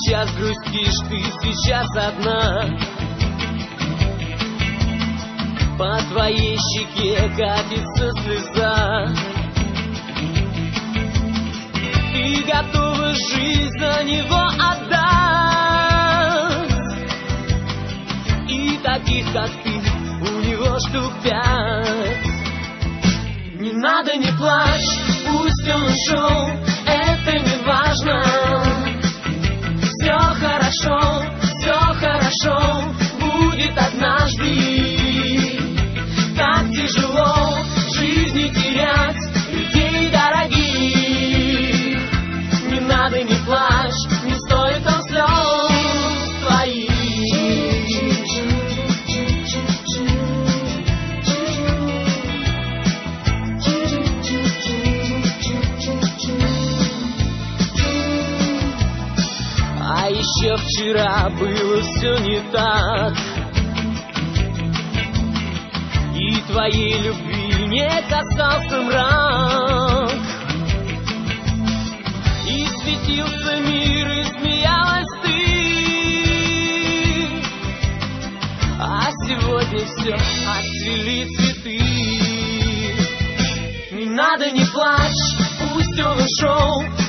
Сейчас грустишь, ты сейчас одна. По твоей щеке катится слеза. Ты готова жизнь за него отдать. И таких, как ты, у него штук 5. Не надо, не плачь, пусть он ушел, это не важно. Все хорошо, будет однажды. Так тяжело в жизни терять людей дорогих. Не надо, не плачь, не стоит он слез твоих. А еще вчера было все не так. И твоей любви не касался мрак. И светился мир, и смеялась ты. А сегодня все отцвели цветы. Не надо, не плачь, пусть он ушел,